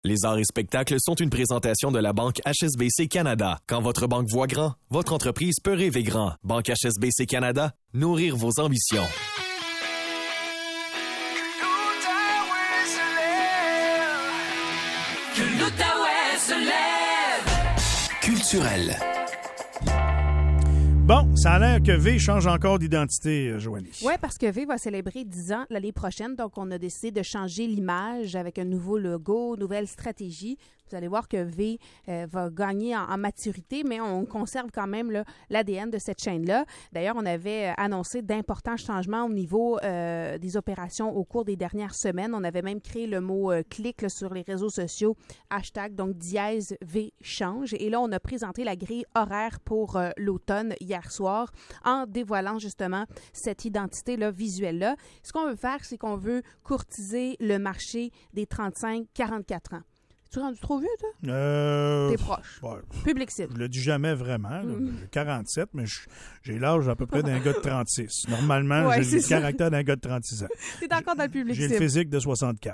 Les arts et spectacles sont une présentation de la Banque HSBC Canada. Quand votre banque voit grand, votre entreprise peut rêver grand. Banque HSBC Canada, nourrir vos ambitions. Que l'Outaouais se lève. Culturel. Bon, ça a l'air que V change encore d'identité, Joanie. Oui, parce que V va célébrer 10 ans l'année prochaine, donc on a décidé de changer l'image avec un nouveau logo, nouvelle stratégie. Vous allez voir que V va gagner en maturité, mais on conserve quand même l'ADN de cette chaîne-là. D'ailleurs, on avait annoncé d'importants changements au niveau des opérations au cours des dernières semaines. On avait même créé le mot clic sur les réseaux sociaux, hashtag, donc dièse V change. Et là, on a présenté la grille horaire pour l'automne hier soir en dévoilant justement cette identité-là visuelle-là. Ce qu'on veut faire, c'est qu'on veut courtiser le marché des 35-44 ans. Tu es rendu trop vieux, toi? T'es proche. Ouais, Public cible. je le dis jamais vraiment. J'ai 47, mais j'ai l'âge à peu près d'un gars de 36. Normalement, Ouais, j'ai le ça. caractère d'un gars de 36 ans. T'es encore dans le public J'ai cible. le physique de 64.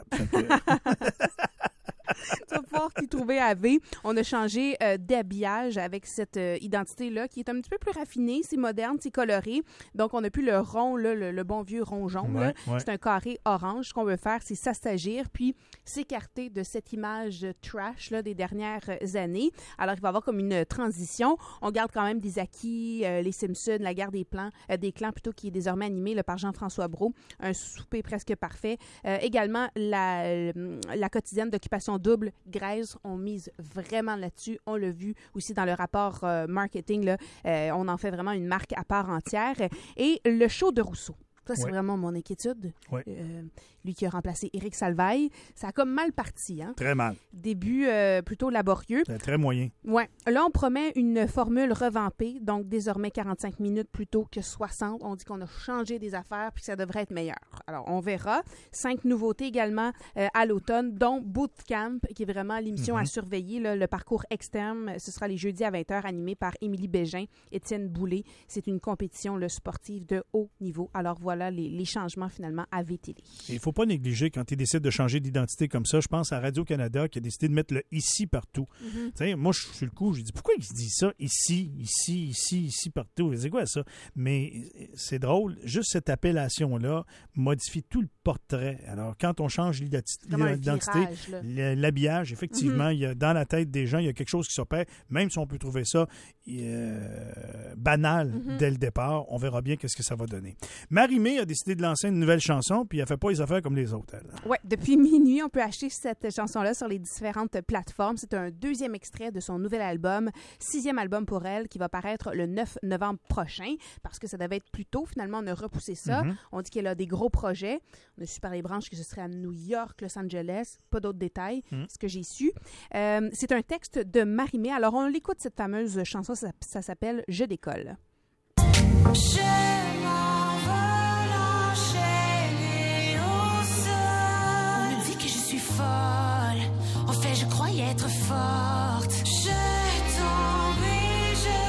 Tu vas pouvoir t'y trouver à V. On a changé d'habillage avec cette identité-là qui est un petit peu plus raffinée, c'est moderne, c'est coloré. Donc, on n'a plus le rond, là, le bon vieux rond jaune. Ouais, là. ouais. C'est un carré orange. Ce qu'on veut faire, c'est s'assagir puis s'écarter de cette image trash là, des dernières années. Alors, il va y avoir comme une transition. On garde quand même des acquis, les Simpsons, la guerre des clans plutôt, qui est désormais animée là, par Jean-François Brault. Un souper presque parfait. Également, la quotidienne d'Occupation Double, Grèce, on mise vraiment là-dessus. On l'a vu aussi dans le rapport marketing. Là, on en fait vraiment une marque à part entière. Et le show de Rousseau. Ça, c'est vraiment mon inquiétude. Ouais. Lui qui a remplacé Éric Salvaille. Ça a comme mal parti. Hein? Très mal. Début plutôt laborieux. C'est très moyen. Ouais. Là, on promet une formule revampée, donc désormais 45 minutes plutôt que 60. On dit qu'on a changé des affaires puis que ça devrait être meilleur. Alors, on verra. 5 nouveautés également à l'automne, dont Bootcamp, qui est vraiment l'émission à surveiller, là, le parcours externe. Ce sera les jeudis à 20h, animé par Émilie Bégin, Étienne Boulay. C'est une compétition sportive de haut niveau. Alors, voilà les changements finalement à VTL. Il ne faut pas négliger quand ils décident de changer d'identité comme ça. Je pense à Radio-Canada qui a décidé de mettre le « ici » partout. Tu sais, moi, je suis sur le coup, je dis pourquoi ils se disent ça? Ici, ici, ici, ici, partout. C'est quoi ça? Mais c'est drôle, juste cette appellation-là modifie tout le portrait. Alors, quand on change l'identité, l'habillage, effectivement, il y a, dans la tête des gens, il y a quelque chose qui s'opère, même si on peut trouver ça banal dès le départ. On verra bien qu'est-ce que ça va donner. Marie-Mé a décidé de lancer une nouvelle chanson, puis elle fait pas les affaires comme les autres, elle. Oui, depuis minuit, on peut acheter cette chanson-là sur les différentes plateformes. C'est un deuxième extrait de son nouvel album, 6e album pour elle, qui va paraître le 9 novembre prochain, parce que ça devait être plus tôt. Finalement, on a repoussé ça. On dit qu'elle a des gros projets. On a su par les branches que ce serait à New York, Los Angeles. Pas d'autres détails, ce que j'ai su. C'est un texte de Marie-Mé. Alors, on l'écoute, cette fameuse chanson. Ça s'appelle « Je décolle ». Je m'envole enchaînée au sol. On me dit que je suis folle. En fait, je croyais être forte. Je tombe et je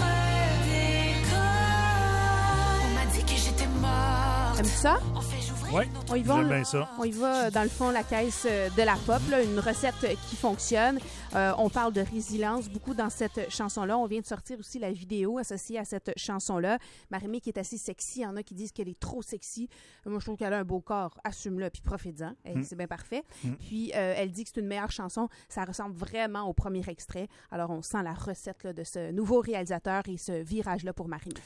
redécolle. On m'a dit que j'étais morte. Aimes-tu ça? En fait, j'ouvrais Ouais. une autre On y va, J'aime bien ça. on y va dans le fond, la caisse de la pop, là, une recette qui fonctionne. On parle de résilience beaucoup dans cette chanson-là. On vient de sortir aussi la vidéo associée à cette chanson-là. Marie-Mé qui est assez sexy. Il y en a qui disent qu'elle est trop sexy. Moi, je trouve qu'elle a un beau corps. Assume-le, puis profite-en. C'est bien parfait. Puis, elle dit que c'est une meilleure chanson. Ça ressemble vraiment au premier extrait. Alors, on sent la recette là, de ce nouveau réalisateur et ce virage-là pour Marie-Mé.